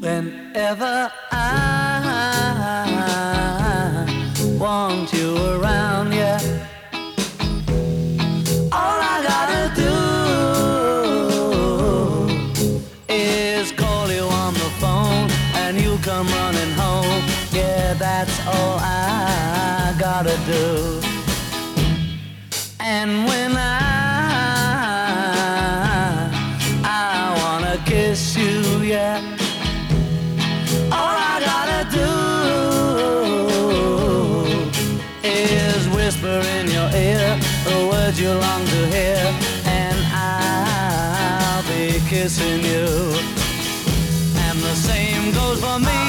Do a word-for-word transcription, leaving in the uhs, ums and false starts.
Whenever I want you around, yeah, all I gotta do is call you on the phone and you come running home. Yeah, that's all I gotta do. And when I I wanna kiss you, yeah, all I gotta do is whisper in your ear the words you long to hear, and I'll be kissing you. And the same goes for me.